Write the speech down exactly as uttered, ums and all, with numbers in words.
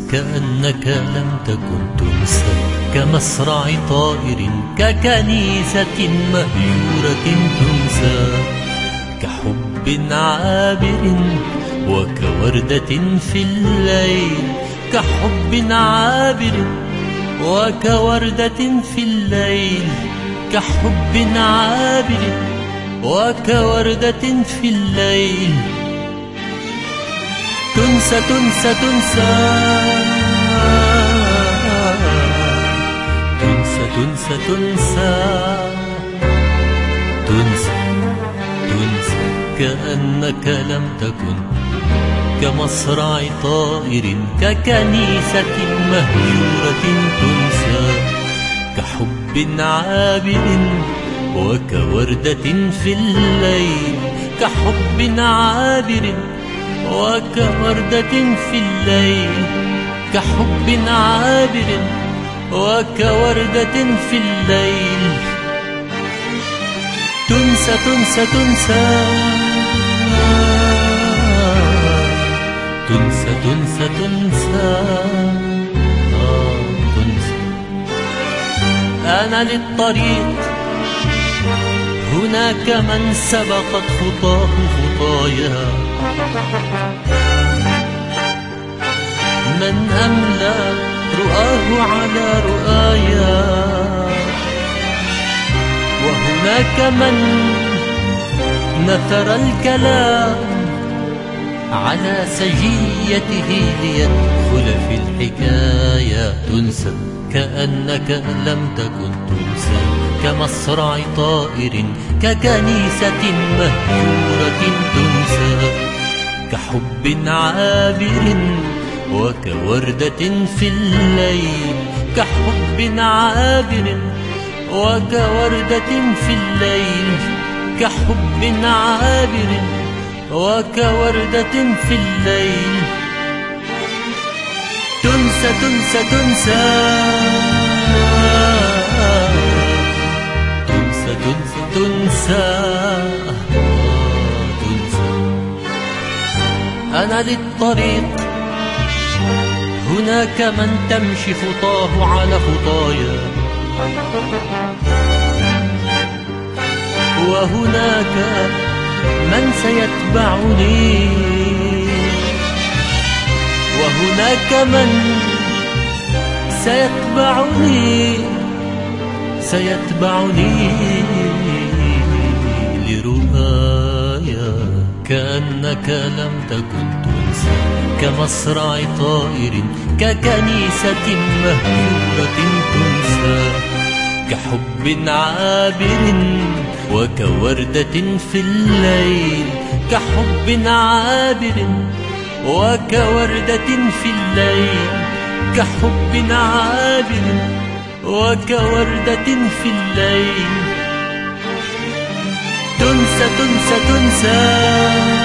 كأنك لم تكن تنسى، كمصرع طائر، ككنيسة مهجورة تنسى، كحب عابر وكوردة في الليل، كحب عابر وكوردة في الليل، كحب عابر وكوردة في الليل. تنسى تنسى تنسى تنسى تنسى تنسى تنسى تنسى كأنك لم تكن، كمصرع طائر، ككنيسة مهجورة تنسى، كحب عابر وكوردة في الليل، كحب عابر وكوردة في الليل، كحب عابر وكوردة في الليل. تنسى تنسى تنسى تنسى تنسى تنسى آه تنسى. أنا للطريق هناك من سبقت خطاه خطايا، من أملى رؤاه على رؤايا، وهناك من نثر الكلام على سجيته ليدخل في الحكاية. تنسى كأنك لم تكن تنسى، كمصرع طائر، ككنيسة مهجورة تنسى، كحب عابر وكوردة في الليل، كحب عابر وكوردة في الليل، كحب عابر وكوردة في الليل. تنسى تنسى تنسى تنسى تنسى تنسى تنسى. أنا للطريق هناك من تمشي خطاه على خطايا، وهناك من سيتبعني، وهناك من سيتبعني سيتبعني لرؤايا. كأنك لم تكن تنسى، كمصرع طائر، ككنيسة مهجورة تنسى، كحب عابر وكوردة في الليل، كحب عابر وكوردة في الليل، كحب عابر وكوردة في الليل. تنسى تنسى تنسى